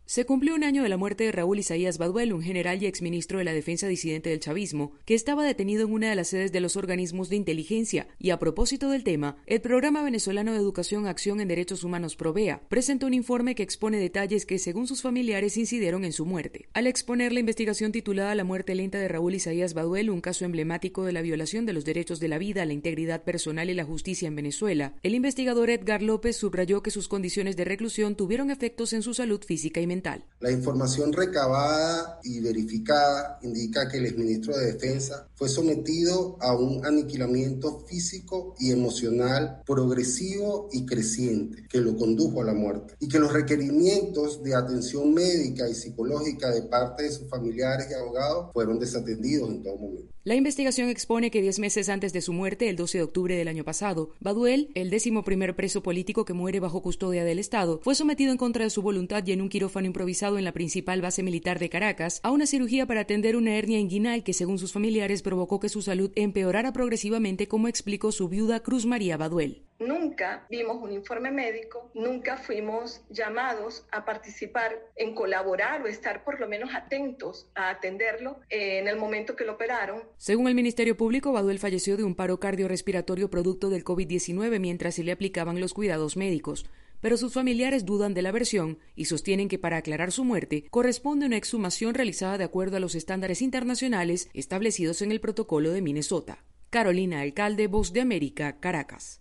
Se cumplió un año de la muerte de Raúl Isaías Baduel, un general y exministro de la Defensa disidente del chavismo, que estaba detenido en una de las sedes de los organismos de inteligencia. Y a propósito del tema, el Programa Venezolano de Educación Acción en Derechos Humanos PROVEA presentó un informe que expone detalles que, según sus familiares, incidieron en su muerte. Al exponer la investigación titulada La muerte lenta de Raúl Isaías Baduel, un caso emblemático de la violación de los derechos de la vida, la integridad personal y la justicia en Venezuela, el investigador Edgar López subrayó que sus condiciones de reclusión tuvieron efectos en su salud física y mental. La información recabada y verificada indica que el exministro de Defensa fue sometido a un aniquilamiento físico y emocional progresivo y creciente que lo condujo a la muerte, y que los requerimientos de atención médica y psicológica de parte de sus familiares y abogados fueron desatendidos en todo momento. La investigación expone que 10 meses antes de su muerte, el 12 de octubre del año pasado, Baduel, el 11º preso político que muere bajo custodia del Estado, fue sometido en contra de su voluntad y en un quirófano improvisado en la principal base militar de Caracas a una cirugía para atender una hernia inguinal que, según sus familiares, provocó que su salud empeorara progresivamente, como explicó su viuda Cruz María Baduel. Nunca vimos un informe médico, nunca fuimos llamados a participar en colaborar o estar por lo menos atentos a atenderlo en el momento que lo operaron. Según el Ministerio Público, Baduel falleció de un paro cardiorrespiratorio producto del COVID-19 mientras se le aplicaban los cuidados médicos. Pero sus familiares dudan de la versión y sostienen que para aclarar su muerte corresponde una exhumación realizada de acuerdo a los estándares internacionales establecidos en el Protocolo de Minnesota. Carolina Alcalde, Voz de América, Caracas.